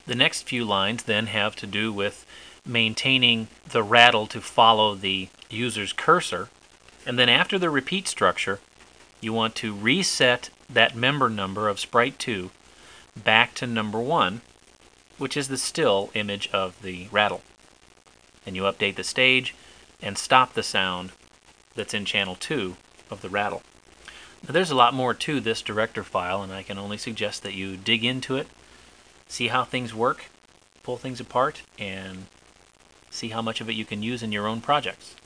The next few lines then have to do with maintaining the rattle to follow the user's cursor. And then after the repeat structure, you want to reset that member number of sprite 2 back to number 1, which is the still image of the rattle. And you update the stage and stop the sound that's in channel 2 of the rattle. Now, there's a lot more to this director file, and I can only suggest that you dig into it, see how things work, pull things apart, and see how much of it you can use in your own projects.